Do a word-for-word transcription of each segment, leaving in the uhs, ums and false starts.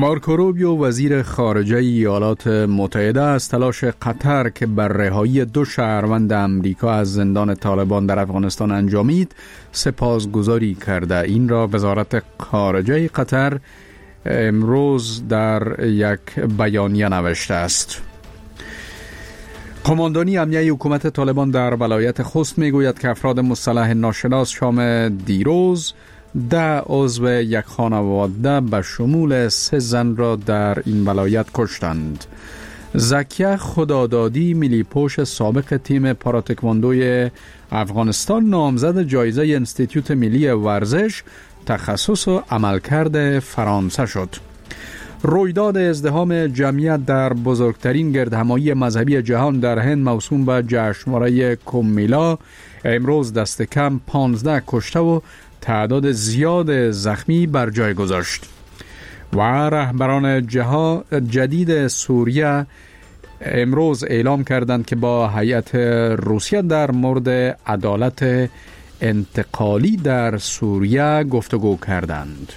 مارکو روبیو وزیر خارجه ایالات متحده از تلاش قطر که بر رهایی دو شهروند امریکا از زندان طالبان در افغانستان انجامید سپاسگزاری کرده. این را وزارت خارجه قطر امروز در یک بیانیه نوشته است. قماندانی امنیه حکومت طالبان در ولایت خوست میگوید که افراد مسلح ناشناس شام دیروز ده عضو یک خانواده به شمول سه زن را در این ولایت کشتند. زکیه خدادادی ملی پوش سابق تیم پاراتکواندوی افغانستان نامزد جایزه انستیتوت ملی ورزش تخصص و عملکرد فرانسه شد. رویداد ازدحام جمعیت در بزرگترین گردهمایی مذهبی جهان در هند موسوم به جشنواره کومیلا امروز دست کم پانزده کشته و تعداد زیاد زخمی بر جای گذاشت. و رهبران جدید سوریه امروز اعلام کردند که با هیئت روسیه در مورد عدالت انتقالی در سوریه گفتگو کردند.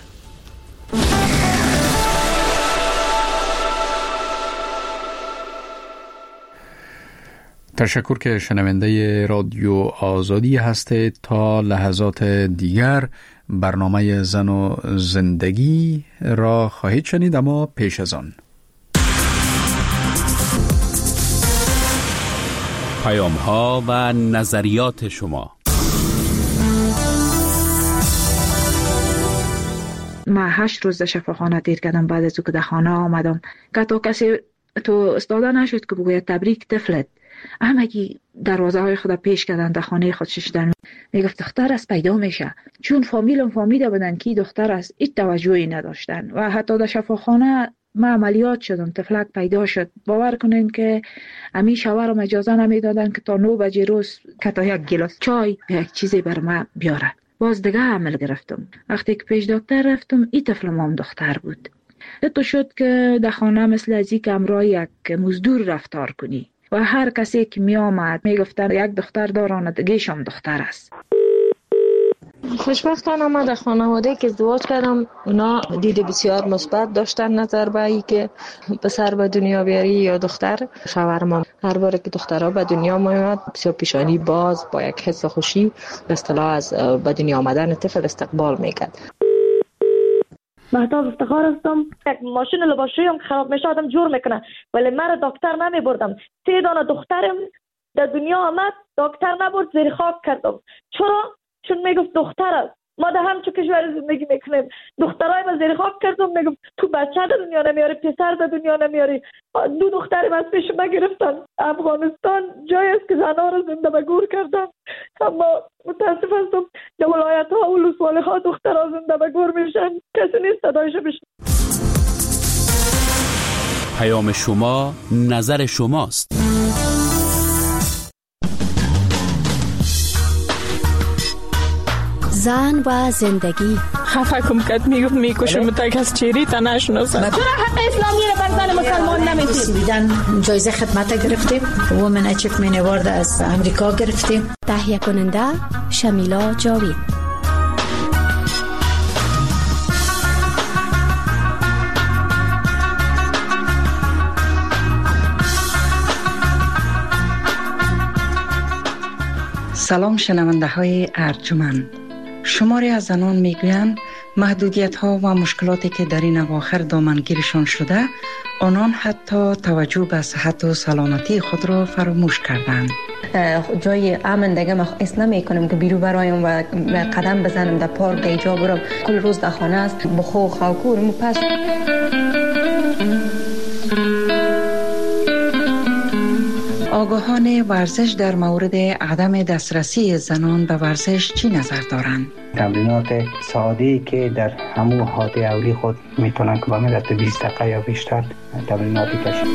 تشکر که شنونده رادیو آزادی هستید. تا لحظات دیگر برنامه زن و زندگی را خواهید شنید، اما پیش از آن پیام ها و نظریات شما. من هشت روز در شفاخانه دیر کردم. بعد از او که در خانه آمدم که تا کسی تو استاده نشد که بگوید تبریک طفلت، همگی دروازه های خود پیش کردن، در خانه خود ششتن. میگفت دختر است پیدا میشه، چون فامیلم فامیده بودن که دختر است، هیچ توجهی نداشتن. و حتی در شفاخانه ما عملیات شدم، طفلک پیدا شد. باور کنین که امی شوهرم اجازه نمیدادن که تا نو بجه روز که تا یک گلاس چای یک چیزی بر ما بیاره. باز دیگه عمل گرفتم. وقتی که پیش دکتر رفتم ای طفلم هم دختر بود. تو شد که در خانه مثل ازی که امرای یک مزدور رفتار کنی و هر کسی که می آمد می گفتن یک دختر دارن دیگه‌ش هم دختر است. خوشبختانه ما در خانواده که ازدواج کردم اونا دید بسیار مثبت داشتن نظر به این که پسر به دنیا بیاری یا دختر. شوهرم هر بار که دخترها به دنیا میاد بسیار پیشانی باز با یک حس خوشی به اصطلاح از به دنیا آمدن طفل استقبال میکرد. مهتاب افتخار هستم. یک ماشین لباسشویی هم خراب میشه آدم جور میکنه، ولی من دکتر نمی بردم. سه دانه دخترم در دنیا آمد، دکتر نبرد، زیر خاک کردم. چرا؟ چون میگفت دختر است. ما در همچو کشور زندگی میکنیم، دخترای ما زیر خاک کردم. میگفت تو بچه در دنیا نمیاری، پسر در دنیا نمیاری. دو دخترم از پیش ما گرفتن. افغانستان جایی است که زنها را زنده به گور کردن، اما متاسف هستم در ولایت ها و ولسوالی ها دخترها زنده به گور میشن، کسی نیست صدایشو بشنوه. پیام شما نظر شماست. زن و زندگی. خفه کم کت میگفت میکشم تا کس چیری تا نشناسن. چرا حق اسلامی رو بر زن مسلمان نمیدید؟ بیدن جایزه خدمت گرفتیم، وومن اچیومنت اوارد از امریکا گرفتیم. تهیه کننده شمیلا جاوید. سلام شنونده های ارجمند. شماری از زنان میگویند محدودیت ها و مشکلاتی که در این اواخر دامنگیرشان شده آنان حتی توجه به صحت و سلامتی خود را فراموش کردند. جای امن دیگه من حس نمی کنم که بیرو برایم و قدم بزنم در پارک اینجا برم. کل روز در خانه است بخو خاکورم پس. آگاهان ورزش در مورد عدم دسترسی زنان به ورزش چی نظر دارند؟ تمرینات ساده‌ای که در همون حالت اولی خود میتونن که به مدت بیست دقیقه یا بیشتر تمریناتی کشن.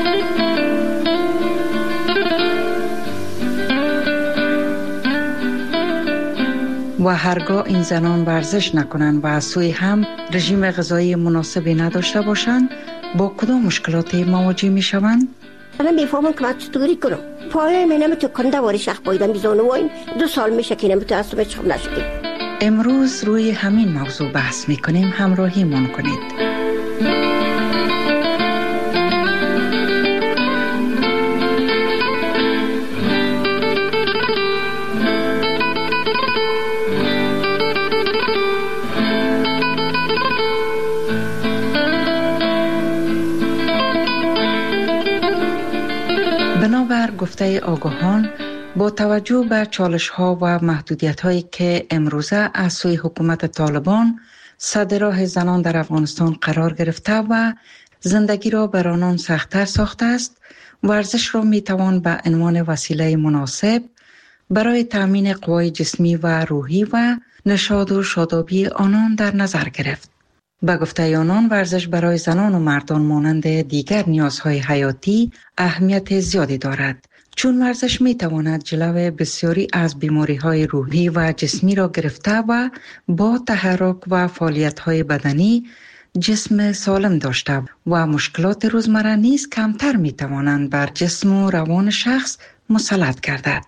و هرگاه این زنان ورزش نکنند و از سوی هم رژیم غذایی مناسبی نداشته باشند با کدام مشکلاتی مواجه میشوند؟ من میفهمم که من چطوری کنم. پایه من نمیتونه کنده واری شخ بایدم بیزانه و این دو سال میشه که نمیتونه اصلا چخم نشدیم. امروز روی همین موضوع بحث میکنیم، همراهی من کنید. گفته آگاهان با توجه به چالش ها و محدودیت هایی که امروزه از سوی حکومت طالبان سد راه زنان در افغانستان قرار گرفته و زندگی را بر آنان سخت‌تر ساخته است، ورزش را می توان به عنوان وسیله مناسب برای تأمین قوای جسمی و روحی و نشاط و شادابی آنان در نظر گرفت. به گفته آنان ورزش برای زنان و مردان مانند دیگر نیازهای حیاتی اهمیت زیادی دارد، چون ورزش می تواند جلو بسیاری از بیماری‌های روحی و جسمی را گرفته و با تحرک و فعالیت‌های بدنی جسم سالم داشته و مشکلات روزمره نیز کمتر می توانند بر جسم و روان شخص مسلط گردد.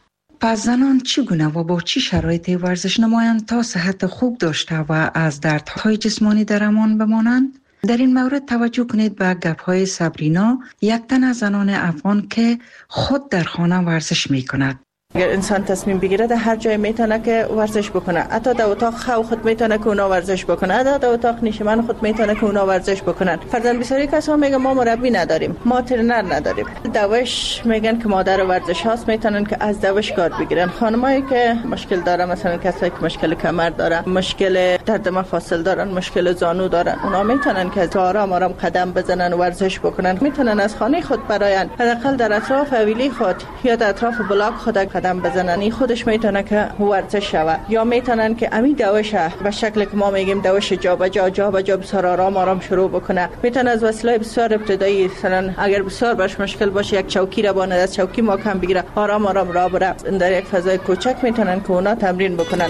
پس زنان چگونه و با چی شرایطی ورزش نمایند تا صحت خوب داشته و از دردهای جسمانی در امان بمانند؟ در این مورد توجه کنید به گپ‌های صبرینا، یک تن از زنان افغان که خود در خانه ورزش می کند. اگر انسان تصمیم بگیره در هر جای میتونه که ورزش بکنه، حتی در اتاق خو خود میتونه که اونا ورزش بکنه، حتی در اتاق نشیمن خود میتونه که اونا ورزش بکنن. فرضاً بسیاری کسا میگن ما مربی نداریم، ما ترینر نداریم. دوش میگن که مادر ورزش هاست، میتونن که از دوش کار بگیرن. خانمایی که مشکل داره، مثلا کسایی که مشکل کمر داره، مشکل درد مفاصل دارن، مشکل زانو دارن، اونا میتونن که آرام آرام قدم بزنن و ورزش بکنن. میتونن از خانه خود برایان حداقل در اطراف حویلی خود یا در اطراف بلاک خود قدم بزنن. این خودش میتونه که ورزش شوه. یا میتونن که امی دوشه به شکلی که ما میگیم دوش جا به جا جا به جا بسیار آرام آرام شروع بکنه. میتونه از وسیله بسیار ابتدایی، مثلا اگر بسیار باش مشکل باشه یک چوکی را باند از چوکی محکم بگیره، آرام آرام راه بره. در یک فضای کوچک میتونن که اونا تمرین بکنن.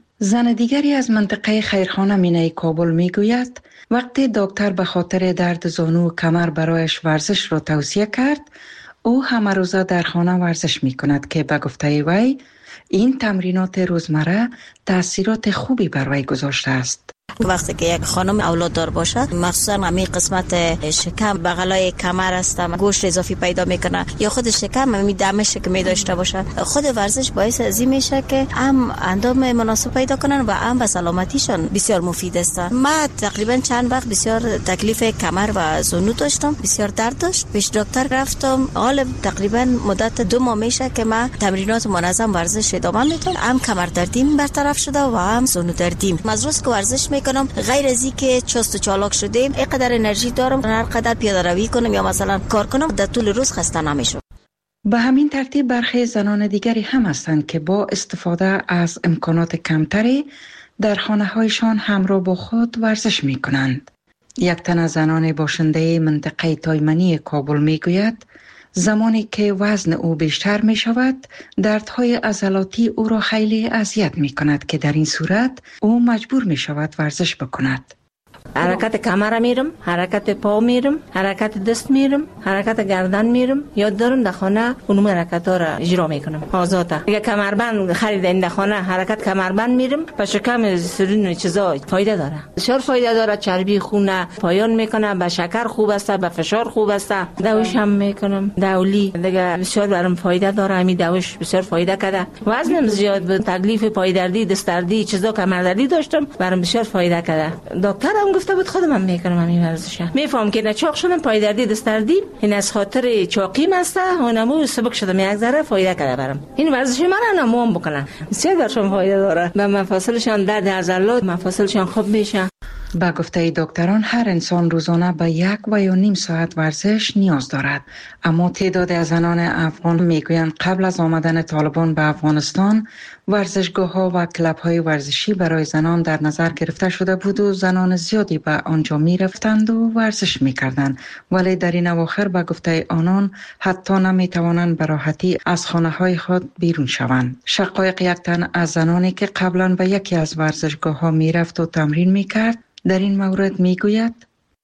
زن دیگری از منطقه خیرخانه مینای کابل میگوید وقتی دکتر به خاطر درد زانو و کمر برایش ورزش را توصیه کرد، او همه روزه در خانه ورزش می کند که به گفته وی این تمرینات روزمره تأثیرات خوبی بر وی گذاشته است. وقتی که یک خانم اولاددار باشد، مخصوصا همین قسمت شکم بغلای کمر است، گوشت اضافی پیدا میکنه یا خود شکم همین دمش که می داشته باشد، خود ورزش باعث ازی میشه که هم اندام مناسب پیدا کنن و هم به سلامتیشان بسیار مفید است. ما تقریبا چند وقت بسیار تکلیف کمر و زانو داشتم، بسیار درد داشت، پیش دکتر رفتم. حالا تقریبا مدت دو ماه میشه که ما تمرینات منظم ورزش ادامه میدم، هم کمر دردیم برطرف شده و هم زانو دردیم. از روز که ورزش میکنم غیر از اینکه چست و چالاک شدیم، اینقدر انرژی دارم هر قدر پیاده روی کنم یا مثلا کار کنم در طول روز خسته نمیشم. به همین ترتیب برخی زنان دیگری هم هستند که با استفاده از امکانات کمتری در خانه هایشان همراه با خود ورزش می کنند. یک تن از زنان باشنده منطقه تایمنی کابل می گوید زمانی که وزن او بیشتر می شود، دردهای عضلاتی او را خیلی اذیت می کند که در این صورت او مجبور می شود ورزش بکند. حرکت کمر میرم، حرکت پا میرم، حرکت دست میرم، حرکت گردن میرم. یاد دارم در خانه اونم حرکت ها را اجرا میکنم آزاده. اگه کمربند خریدم در خانه حرکت کمربند میرم، به شکم سرین چیزا فایده داره، بسیار فایده داره. چربی خون پایان میکنه، به شکر خوب است، به فشار خوب است. دوش هم میکنم، دولی دیگه بسیار برام فایده داره. همین دوش بسیار فایده کرده. وزنم زیاد بود، تکلیف پای دردی، دست دردی، چیزا کمر دردی داشتم، برام بسیار فایده کرده. دکتر هم گفته بود خودم هم میکنم همین ورزش. میفهم که نه چاق شدم، پای دردی، دست دردی، این از خاطر چاقیم است. اونمو سبک شدم، یک ذره فایده کرده برام. این ورزش من نموم بکنم، بسیار برشون فایده داره. به مفاصلشان درد عضلات، مفاصلشان خوب میشه. با گفته دکتران هر انسان روزانه به یک و یا نیم ساعت ورزش نیاز دارد، اما تعداد از زنان افغان میگویند قبل از آمدن طالبان به افغانستان ورزشگاه‌ها و کلب‌های ورزشی برای زنان در نظر گرفته شده بود و زنان زیادی به آنجا می‌رفتند و ورزش می‌کردند، ولی در این اواخر به گفته آنان حتی نمی‌توانند به راحتی از خانه‌های خود بیرون شوند. شقایق یک تن از زنانی که قبلا به یکی از ورزشگاه‌ها می‌رفت و تمرین می‌کرد در این مورد میگوید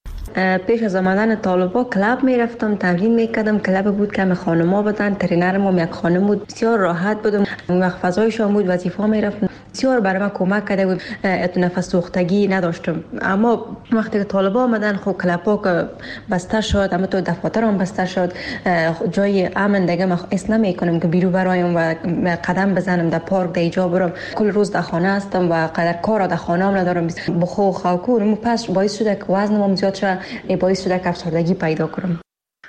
پیش از آمدن طالبا کلب میرفتم، تمرین میکردم. کلب بود که همه خانما بودن، ترینرم یک خانم بود، بسیار راحت بودم. اون وقت فضایشان بود، وظیفه میرفتم، بسیار برای من کمک کرده بود. نفس سوختگی نداشتم. اما وقتی که طالبا آمدن خب کلبا که بسته شد، اما تو دفاتر هم بسته شد، جای امن دیگه من حس نمیکنم که بیرون برایم و قدم بزنم در پارک در اینجا برم. کل روز در خانه هستم و قدر کار در خانه هم ندارم. بخو خوکور پس باعث شده که وزنم زیاد شد، باعث شده که افسردگی پیدا کنم.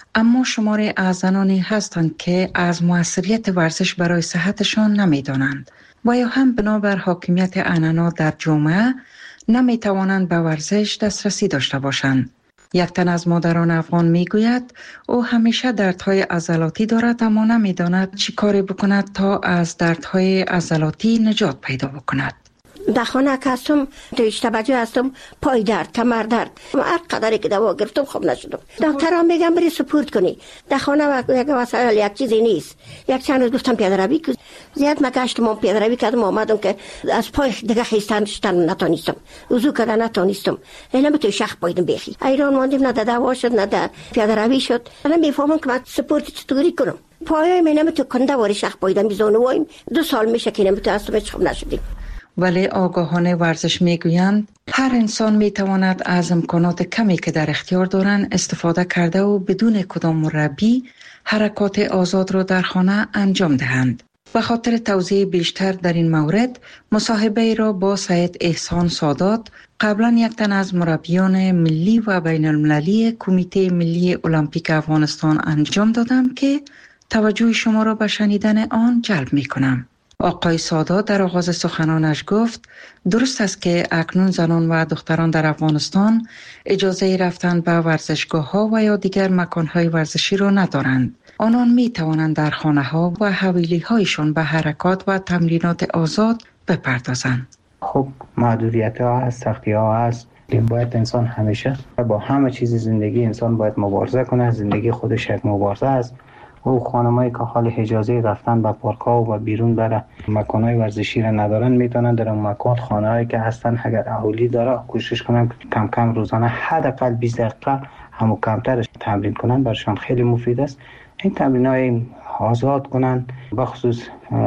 اما شماری از زنانی هستند که از موثریت ورزش برای صحتشان نمی‌دانند و یا هم بنابر حاکمیت عنعنات در جامعه نمی‌توانند به ورزش دسترسی داشته باشند. یک تن از مادران افغان میگوید او همیشه دردهای عضلاتی دارد اما نمی‌داند چی کاری بکند تا از دردهای عضلاتی نجات پیدا بکند. در خانه که هستم دویش توجه هستم، پای درد، کمر درد، هر قدری که دوا گرفتم خوب نشدم. دکترها میگن بری سپورت کنی. در خانه یک وسایل یک چیزی نیست. یک چند روز گفتم پیاده روی کنم. زیاد مگشتم و پیاده روی کردم، آمدم که از پای دیگه خیستن شدن نتونستم. وضو کردن نتونستم. اینا تو شخ پایدم بخی. ایران ماندیم نه دوا شد نه در پیاده روی شد. من میفهمم که من سپورت چطوری کنم. پایای من تو کنده واری شخ پایدم بیزونه وایم. دو سال میشه که نمیتونم هیچ خوب نشدیم. ولی آگاهان ورزش میگویند هر انسان میتواند از امکانات کمی که در اختیار دارند استفاده کرده و بدون کدام مربی حرکات آزاد را در خانه انجام دهند. به خاطر توضیح بیشتر در این مورد مصاحبه را با سید احسان سادات، قبلا یک تن از مربیان ملی و بین المللی کمیته ملی المپیک افغانستان انجام دادم که توجه شما را به شنیدن آن جلب میکنم. آقای سادات در آغاز سخنانش گفت درست است که اکنون زنان و دختران در افغانستان اجازه رفتن به ورزشگاه ها و یا دیگر مکان های ورزشی را ندارند. آنان می توانند در خانه ها و حویلی هایشان به حرکات و تمرینات آزاد بپردازند. خب محدودیت ها هست، سختی ها هست. باید انسان همیشه با همه چیز زندگی انسان باید مبارزه کنه. زندگی خودش یک مبارزه است. و خانمایی که حال اجازه رفتن به پارک ها و بیرون بره مکانهای ورزشی را ندارن میتونن در اون مکان خانه هایی که هستن اگر اهالی داره کوشش کنن کم کم روزانه حداقل بیست دقیقه همو کمترش تمرین کنن، برشان خیلی مفید است. این تمرین های آزاد کنن، بخصوص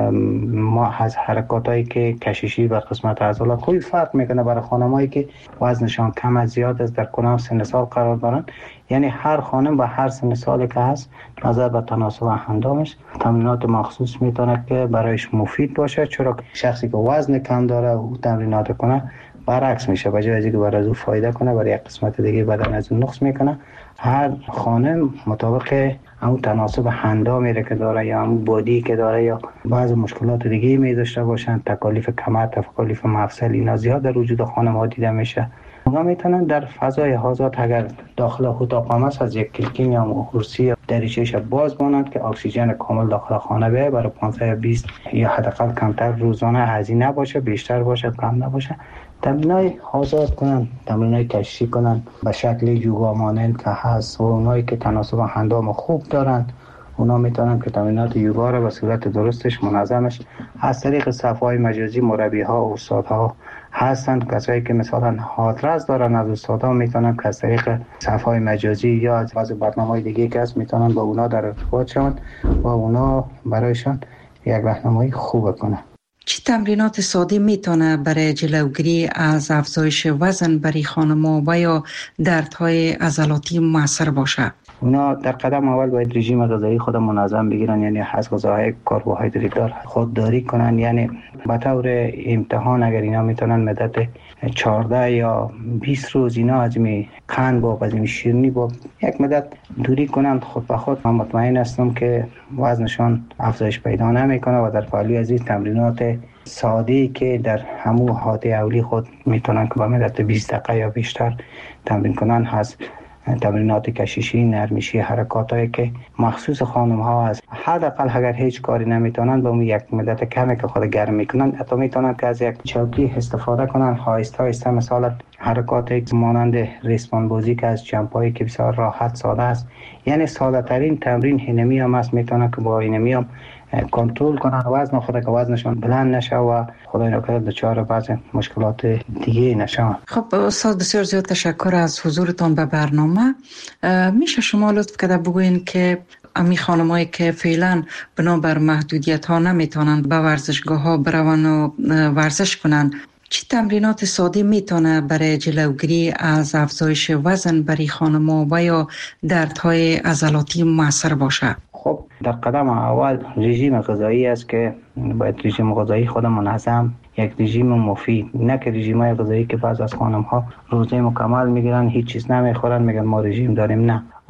ما از حرکات هایی که کششی و قسمت عضلات خیلی فرق میکنه برای خانمایی که وزنشان کم از زیاد است در کنار سن سال قرار دارن. یعنی هر خانم با هر سن سالی که هست نظر به تناسب اندامش تمرینات مخصوص میتونه که برایش مفید باشه، چرا شخصی که وزن کم داره او تمرینات کنه برعکس میشه، بجای از اینکه برای از او فایده کنه برای یک قسمت دیگه بدن از اون نقص میکنه. هر خانم مطابق همون تناسب اندامی که داره یا همون بادی که داره یا بعض مشکلات دیگه می داشته باشن، تکالیف کمر، تکالیف مفصل، اینا زیاد در وجود خانم ها دیده میشه. اونا میتونن در فضای آزاد اگر داخل اتاق هم است از یک کلکین یا کرسی یا دریچه‌اش باز مانند که اکسیژن کامل داخل خانه بیه برای پانصد و بیست یا حداقل کمتر روزانه هزینه باشه، بیشتر باشه کم نباشه. تمرینای آزاد کنن، تمرینای کشی کنن به شکل یوگا مانند که هست و اونایی که تناسب اندام خوب دارن اونا میتونن که تمرینات یوگا رو به صورت درستش منظمش از طریق صفحه‌های مجازی مربی ها و استادها هستند. کسایی که مثلا حادرس دارن از استادها میتونن که از طریق صفحه‌های مجازی یا از بعض برنامه‌های دیگه که هست میتونن با اونا در ارتباط شون و اونا برایشان یک راهنمایی خوب کنن. چه تمرینات ساده میتونه برای جلوگیری از افزایش وزن برای خانم‌ها و یا دردهای عضلاتی موثر باشه؟ اونا در قدم اول باید رژیم غذایی خود منظم بگیرن، یعنی از غذاهای کربوهیدرات دار خودداری کنن. یعنی به طور امتحان اگر اینا میتونن مدت چهارده یا بیست روز اینا از می قند با از می شیرینی با یک مدت دوری کنن، خود به خود من مطمئن هستم که وزنشان افزایش پیدا نمیکنه و در پهلوی از این تمرینات ساده‌ای که در همون حالت اولی خود میتونن که با مدت بیست دقیقه یا بیشتر تمرین کنن هست. تمرینات کششی، نرمیشی، حرکاتایی که مخصوص خانم ها هست. حداقل اگر هیچ کاری نمیتونن با اون یک مدت کمی که خود گرم میکنن حتی میتونن که از یک چوکی استفاده کنن، آهسته آهسته مثلا حرکاتی مانند ریسمان بازی که از جمپایی که بسیار راحت ساده است. یعنی ساده ترین تمرین اینمی هم است، میتونن که با اینمی هم کنترل کنن وزن خود که وزنشان بلند نشه و خدای نکنه دچار بعض مشکلات دیگه نشه. خب استاد بسیار زیاد تشکر از حضورتان به برنامه. میشه شما لطف کرده بگوین که امی خانمایی که فعلا بنابر محدودیت ها نمیتونن به ورزشگاه ها برون و ورزش کنن چه تمرینات ساده میتونه برای جلوگیری از افزایش وزن برای خانم‌ها و یا دردهای عضلاتی موثر باشه؟ خب در قدم اول رژیم غذایی است که باید رژیم غذایی خود منظم، یک رژیم مفید، نه که رژیم‌های غذایی که بعض از خانم‌ها روزه مکمل میگیرن هیچ چیز نمیخورن میگن ما رژیم داریم. نه،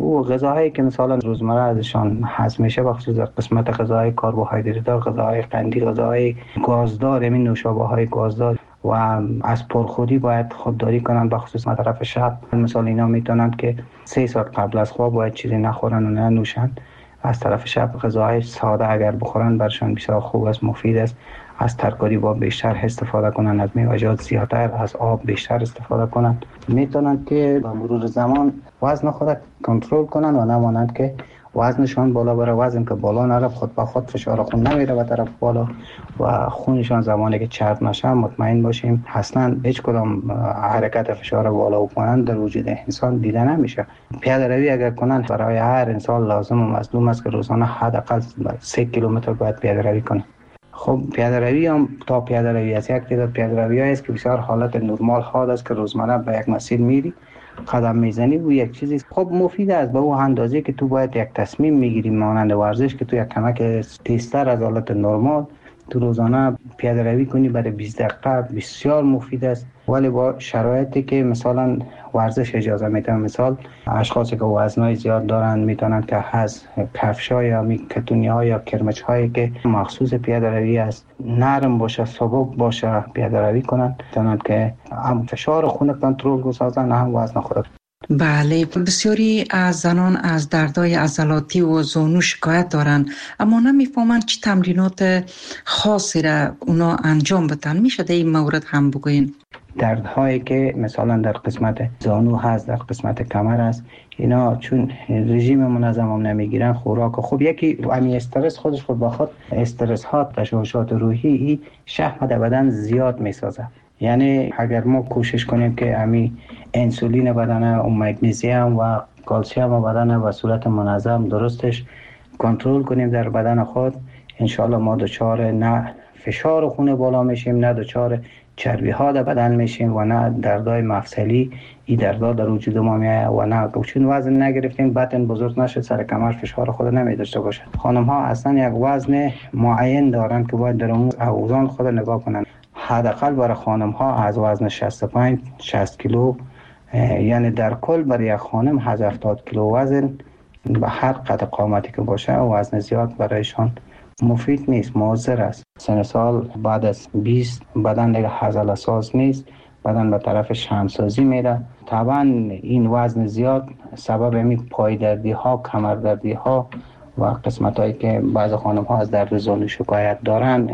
او غذاهایی که مثلا روزمره ازشان هضم میشه بخصوص در قسمت غذاهای کربوهیدرات دار، غذاهای قندی، غذاهای گازدار، همین نوشابه های گازدار و از پرخوری باید خودداری کنند بخصوص طرف شب. مثلا اینا میتونند که سه ساعت قبل از خواب باید چیزی نخورن و نه نوشن. از طرف شب غذاهای ساده اگر بخورن برشان بسیار خوب است، مفید است. از ترکاری با بیشتر استفاده کنند، از میوه‌جات زیادتر، از آب بیشتر استفاده کنند. میتونند که با مرور زمان وزن خود کنترل کنند و نمانند که وزنشان بالا بره. وزن که بالا نره خود به خود فشار خون نمیره به طرف بالا و خونشان زمانی که چرب نشه مطمئن باشیم اصلا هیچ کدام حرکت فشار بالا و پایین در وجود انسان دیده نمیشه. پیاده روی اگر کنند برای هر انسان لازم و مطلوب است که روزانه حداقل سه کیلومتر باید پیاده روی کنه. خب پیاده روی هم تا پیاده روی است، یک تعداد پیاده روی است که بسیار حالت نرمال خواهد است که روزمره به یک مسیر میری قدم میزنی و یک چیزی خب مفید است به اون اندازه که تو باید یک تصمیم میگیری مانند ورزش که تو یک کمک تیزتر از حالت نرمال تو روزانه پیاده روی کنی برای بیست دقیقه بسیار مفید است، ولی با شرایطی که مثلا ورزش اجازه میده. مثال اشخاصی که وزنای زیاد دارن میتونن که از کفش‌ها یا کتونی‌ها یا کرمچ‌هایی که مخصوص پیاده روی است نرم باشه، سبک باشه پیاده روی کنن، میتونن که هم فشار خون کنترل گذارن هم وزن خود. بله، بسیاری از زنان از دردهای عضلاتی و زانو شکایت دارن اما نمیفهمند چه تمرینات خاصی را اونا انجام بدن. میشه در این مورد هم بگوین؟ دردهایی که مثلا در قسمت زانو هست، در قسمت کمر هست، اینا چون رژیم منظم هم نمیگیرن خوراک خوب، یکی امی استرس خودش خود با خود استرس ها تشوشات روحی ای شحم در بدن زیاد میسازه. یعنی اگر ما کوشش کنیم که امی انسولین بدن و مگنیزیم و کلسیم بدن و صورت منظم درستش کنترل کنیم در بدن خود، انشالله ما دچار نه فشار خون بالا میشیم، نه دچار چربی ها در بدن میشیم و نه دردای مفصلی ای دردا در وجود ما میاد و نه چون وزن نگرفتیم بطن بزرگ نشه سر کمر فشار خود نمی داشته باشه. خانم ها اصلا یک وزن معین دارن که باید در اون اوزان خود نگاه کنن. حداقل برای خانم ها از وزن شصت و پنج شصت کیلو، یعنی در کل برای یک خانم از هفتاد کیلو وزن به هر قد قامتی که باشه وزن زیاد برایشان مفید نیست، مضر است. سن سال بعد از بیست بدن دیگه عضله ساز نیست، بدن به طرف شمسازی میره. طبعا این وزن زیاد سبب می پای دردی ها، کمر دردی ها و قسمت هایی که بعض خانم ها از درد زانو شکایت دارن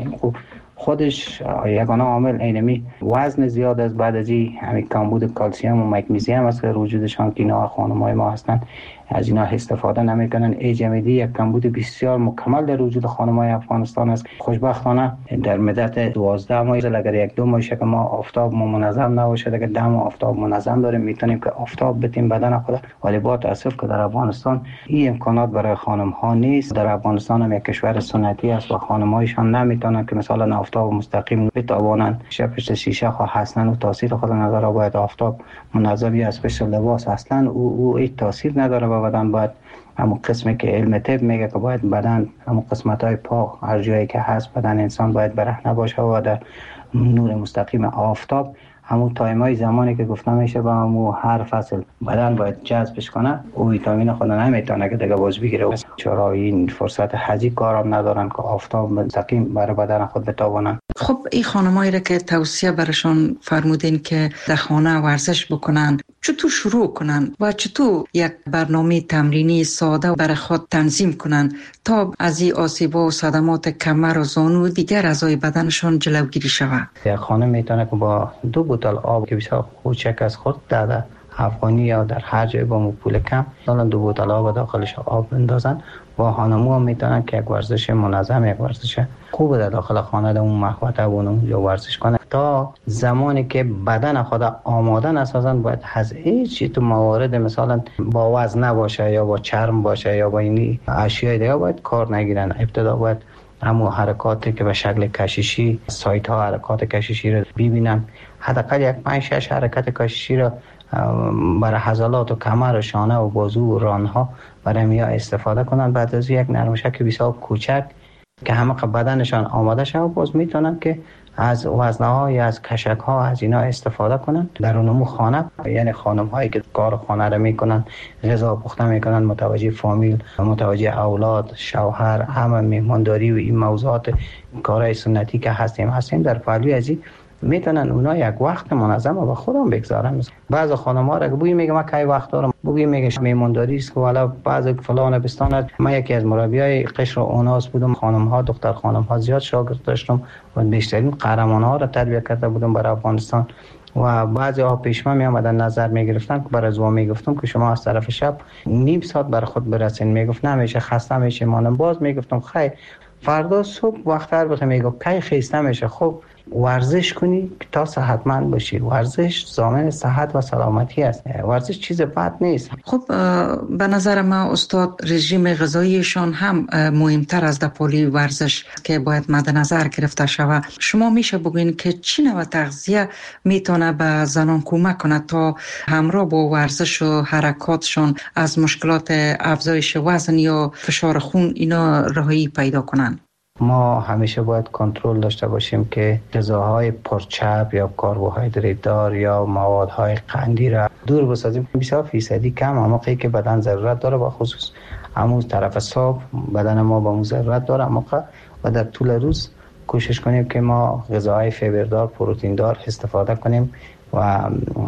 خودش یگانه عامل اینمی وزن زیاد است. بعد از این همین کمبود کلسیم و مگنیزیم است که وجودشان که اینا خانم‌های ما هستند از اینا استفاده نمیکنن. ایجمیدی یک کمبود بسیار مکمل در وجود خانم‌های افغانستان است. خوشبختانه در مدت دوازده ماه اگر یک دو ماه که ما آفتاب ما منظم نباشه، اگر دم آفتاب منظم داریم میتونیم که آفتاب بتیم بدن خود، ولی با تاسف که در افغانستان این امکانات برای خانم‌ها نیست. در افغانستان هم یک کشور سنتی است و خانم‌هایشان نمیتونن که مثلا آفتاب مستقیم بتابانند پشت شیشه خو هستن و تاثیر خود نداره. باید آفتاب منظمی از پشت لباس اصلا او او این تاثیر نداره به بدن. باید همون قسمی که علم طب میگه که باید بدن همون قسمت‌های پا هر جایی که هست بدن انسان باید برهنه باشه و در نور مستقیم آفتاب همون تایمای زمانی که گفتم میشه با همون هر فصل بدن باید جذبش کنه و ویتامین خود نمیتونه که دیگه باز بگیره. چرا این فرصت حجی کارم ندارن که آفتاب مستقیم برای بدن خود بتابونن. خب این خانمایی را که توصیه برشان فرمودین که در خانه ورزش بکنن، چطور شروع کنن و چطور یک برنامه تمرینی ساده برای خود تنظیم کنن تا از این آسیب‌ها و صدمات کمر و زانو و دیگر اعضای بدنشان جلوگیری شود؟ یک خانم میتونه که با دو بوتل آب که بسیار کوچک از خود داده افغانی یا در هر جای با پول کم مثلا دو بوتل آب داخلش آب بندازن و خانم‌ها هم میتونن که یک ورزش منظم، یک ورزش خوب در داخل خانه در اون مخوطه و اونجا ورزش کنه تا زمانی که بدن خود آماده نسازن. باید از هیچ تو موارد مثلا با وزن نباشه یا با چرم باشه یا با این اشیاء دیگه باید کار نگیرن. ابتدا باید همون حرکاتی که به شکل کشیشی سایت ها حرکات کشیشی رو ببینن، حداقل یک پنج شش حرکت کشیشی رو برای عضلات و کمر و شانه و بازو و ران ها برای میا استفاده کنن. بعد از یک نرمشک بسیار کوچک که همه بدنشان آماده شد باز میتونن که از وزنه‌های از کشک‌ها از اینا استفاده کنن در اونمو خانه، یعنی خانم‌هایی که کار خانه رو میکنن، غذا پخته میکنن، متوجه فامیل، متوجه اولاد، شوهر، همه میهمانداری و این موضوعات کارهای سنتی که هستیم هستیم در پهلوی ازی میتونن اونا یک وقت منظم به خودم بگذارن. بعضی خانم‌ها را بوی میگه من کی وقت دارم، بوی میگه میهمانداری است که والا بعضی فلان بستان. من یکی از مربیای قشر اوناس بودم، خانم‌ها دختر خانم‌ها زیاد شاگرد داشتم و بیشترین قهرمان‌ها را تربیت کرده بودم برای افغانستان و بعضی ها پیش من می آمدن نظر می گرفتن که برای زوا می گفتم که شما از طرف شب نیم ساعت برای خود برسین، می گفت نمیشه، خسته میشه مانم. باز می گفتم خیر فردا صبح وقت‌تر بخوای، می گفت کی خسته میشه. خب ورزش کنی تا صحتمند باشی، ورزش ضامن صحت و سلامتی است، ورزش چیز بد نیست. خب به نظر ما استاد رژیم غذاییشان هم مهمتر از دپولی ورزش که باید مد نظر گرفته شود. شما میشه بگوین که چی نوع تغذیه میتونه به زنان کمک کنه تا همراه با ورزش و حرکاتشان از مشکلات افزایش وزن یا فشار خون اینا رهایی پیدا کنن؟ ما همیشه باید کنترل داشته باشیم که غذاهای پرچرب یا کربوهیدرات دار یا موادهای قندی را دور بسازیم. بیست فیصدی کم موقعی که بدن ضرورت داره، با خصوص همون طرف صبح بدن ما با اون ضرورت داره موقع، و در طول روز کوشش کنیم که ما غذاهای فیبردار، پروتئین دار استفاده کنیم و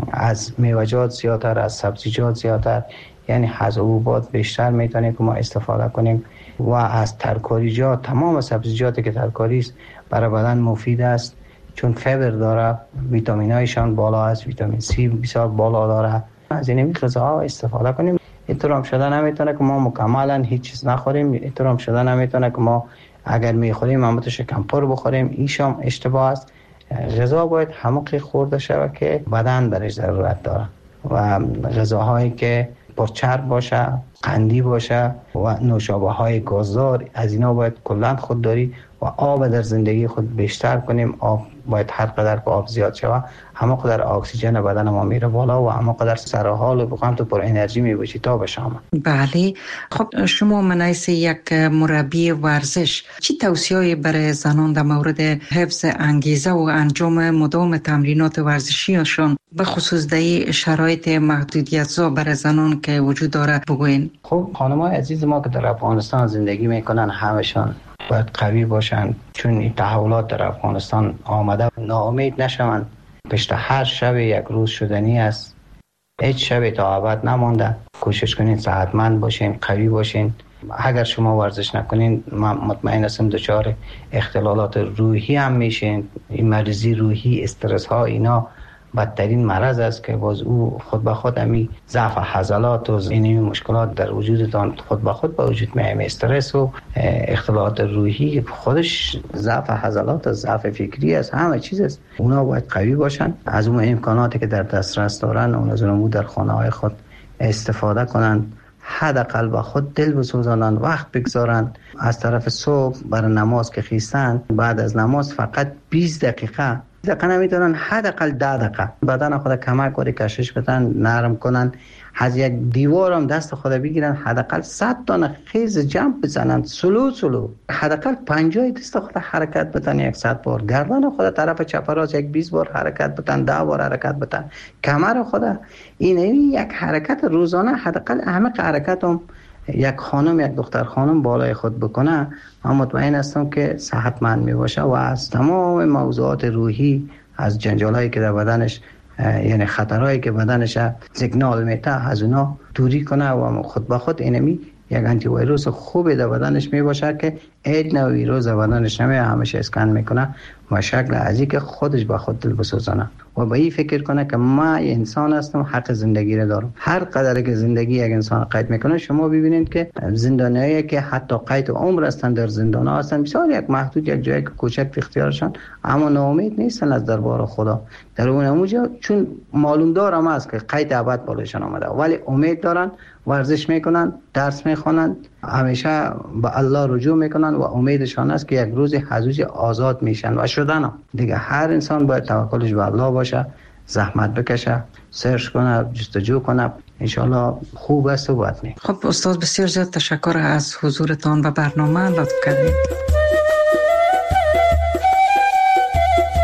از میوه‌جات زیادتر، از سبزیجات زیادتر، یعنی از حبوبات بیشتر میتونیم که ما استفاده کنیم و از ترکاریجات، تمام سبزیجاتی که ترکاری است برای بدن مفید است چون فیبر داره، ویتامینایشان بالا است، ویتامین سی بسیار بالا داره. از این غذاها استفاده کنیم. اینطور هم شده نمیتونه که ما مکملا هیچ چیز نخوریم، اینطور هم شده نمیتونه که ما اگر میخوریم همون شکم پر بخوریم، ایشام اشتباه است. غذا باید همونقدر خورده شود که بدن برش ضرورت داره و غذاهایی که پرچرب باشه، قندی باشه و نوشابه های گازدار، از اینا باید کلا خودداری و آب در زندگی خود بیشتر کنیم. آب باید هر قدر که آب زیاد شود همه قدر اکسیژن بدن ما میره بالا و همه قدر سر حال و بخوام تو پر انرژی میباشی تا به شام. بله. خب شما منایس یک مربی ورزش چی توصیه‌ای برای زنان در مورد حفظ انگیزه و انجام مدام تمرینات ورزشیشان به خصوص در شرایط محدودیت‌زا برای زنان که وجود داره بگوین؟ خب خانم‌های عزیز ما که در افغانستان زندگی میکنن همشان باید قوی باشن، چون این تحولات در افغانستان آمده. ناامید نشوند. پشت هر شب یک روز شدنی است، هیچ شب تا ابد نمانده. کوشش کنین صحتمند باشین، قوی باشین. اگر شما ورزش نکنین من مطمئن هستم دچار اختلالات روحی هم میشین. این مریضی روحی، استرس ها، اینا بدترین مرض است که باز او خود به خود امی ضعف عضلات و اینمی مشکلات در وجودتان خود به خود به وجود میاد. استرس و اختلالات روحی خودش ضعف عضلات و ضعف فکری است، همه چیز است. اونا باید قوی باشن، از اون امکاناتی که در دسترس دارن اون از اون در خانه های خود استفاده کنن، حداقل با خود دل بسوزانن، وقت بگذارن. از طرف صبح برای نماز که خیستن، بعد از نماز فقط بیست دقیقه دقیقه نمیتونن، حداقل ده دقیقه بدن خود کمک کنه، کشش بدن، نرم کنن. از یک دیوار هم دست خود بگیرن، حداقل صد تا خیز جمپ بزنن، سلو سلو، حداقل پنجاه دست خود حرکت بدن صد بار، گردن خود طرف چپ راست یک بیست بار حرکت بدن، ده بار حرکت بدن، کمر خود این یک حرکت روزانه، حداقل اهم حرکت هم یک خانم یک دختر خانم بالای خود بکنه، من مطمئن هستم که صحتمند می باشه و از تمام موضوعات روحی، از جنجالایی که در بدنش یعنی خطرهایی که بدنش سیگنال میده از اونا دوری کنه و خود به خود اینمی یک آنتی ویروس خوبی در بدنش می باشه که این نوع ویروس در بدنش نمی همیشه اسکن میکنه و شکل ازی که خودش با خود دل بسوزانه و به این فکر کنه که ما انسان هستم، حق زندگی رو دارم. هر قدر که زندگی یک انسان قید میکنه، شما ببینید که زندانیایی که حتی قید عمر هستن در زندان ها هستن، بسیار یک محدود یک جایی که کوچک اختیارشان، اما ناامید نیستن از دربار خدا. در اون اونجا چون معلوم دارم است که قید ابد بالایشان آمده، ولی امید دارن، ورزش میکنن، درس میخونن، همیشه به الله رجوع میکنن و امیدشان است که یک روز حضوج آزاد میشن و شدن. دیگه هر انسان باید توکلش به الله باشه، زحمت بکشه، سرچ کنه، جستجو کنه، انشالله خوب است و بد نیست. خب استاد بسیار زیاد تشکر از حضورتان و برنامه لطف کردید.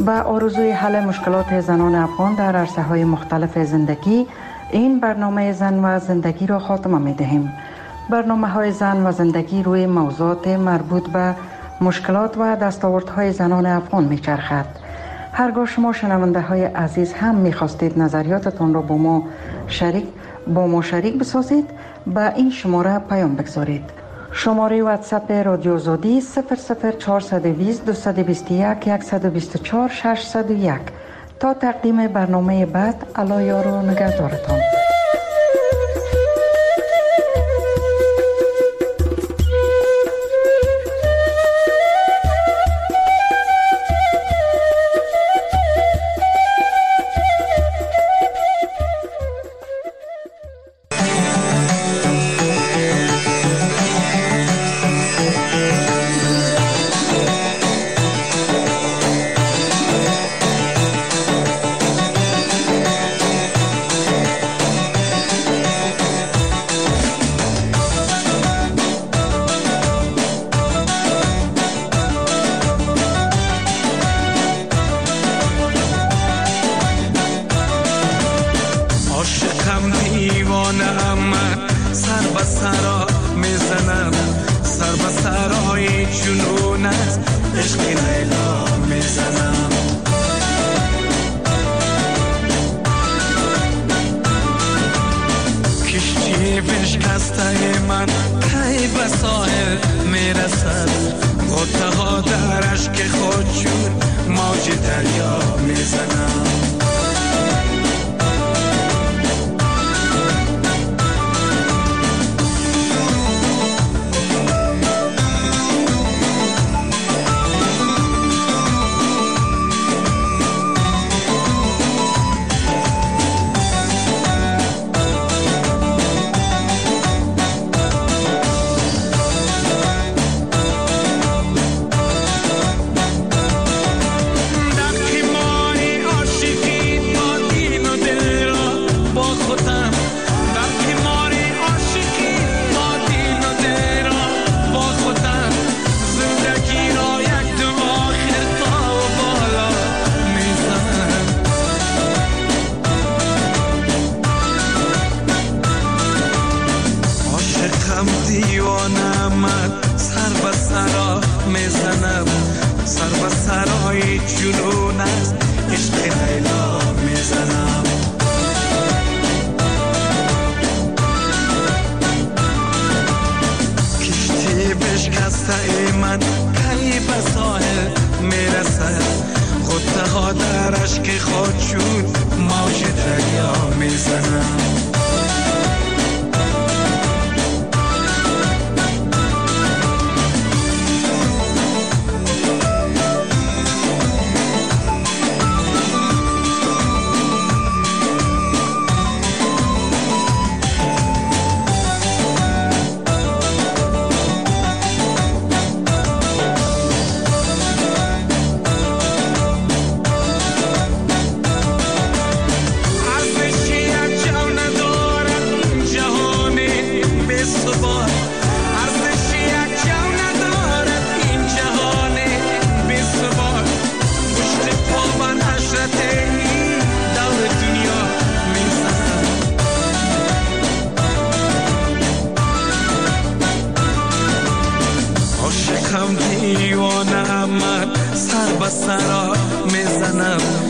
به آرزوی حل مشکلات زنان افغان در عرصه‌های مختلف زندگی، این برنامه زن و زندگی را خاتمه می دهیم. برنامه‌های زن و زندگی روی موضوعات مربوط به مشکلات و دستاوردهای زنان افغان می چرخد. هرگاه شما شنونده های عزیز هم می خواستید نظریاتتان را با ما شریک با ما شریک بسازید، به این شماره پیام بگذارید. شماره واتساپ رادیو آزادی صفر صفر چهارصد و بیست دویست و بیست و یک صد و بیست و چهار ششصد و یک. تا تقدیم برنامه بعد، الله یار و نگهدارتان.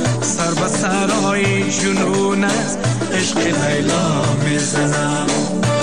سر به سرای جنون است، عشق لیلا میزنم.